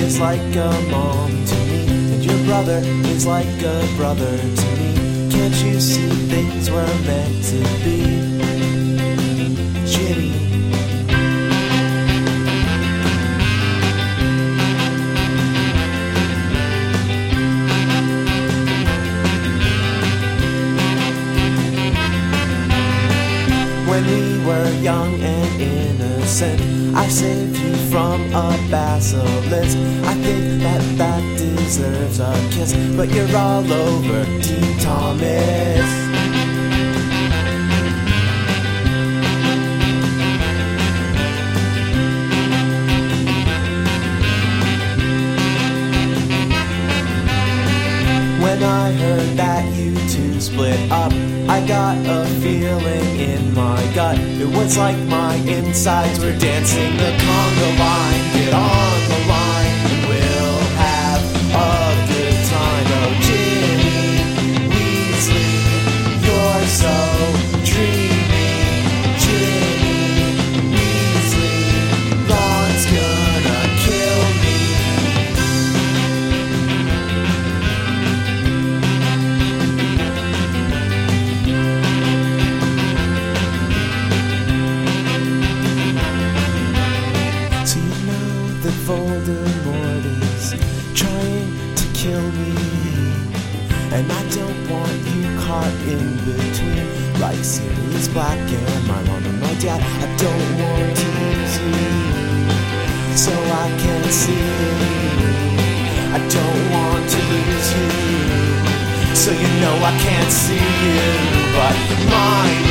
is like a mom to me, and your brother is like a brother to me. Can't you see things were meant to be? Jimmy. When we were young and innocent, I saved you from a basilisk. I think that deserves a kiss, but you're all over Dean Thomas. When I heard that you two split up, I got a feeling in my gut. It was like my insides were dancing the conga line. Get on the line and we'll have a good time. Oh, Ginny Weasley, you're so dreamy. Ginny Weasley, Ron's gonna kill me. Voldemort is trying to kill me, and I don't want you caught in between, like Sirius Black and my mom and my dad. I don't want to lose you, so I can't see you. I don't want to lose you, so you know I can't see you, but mine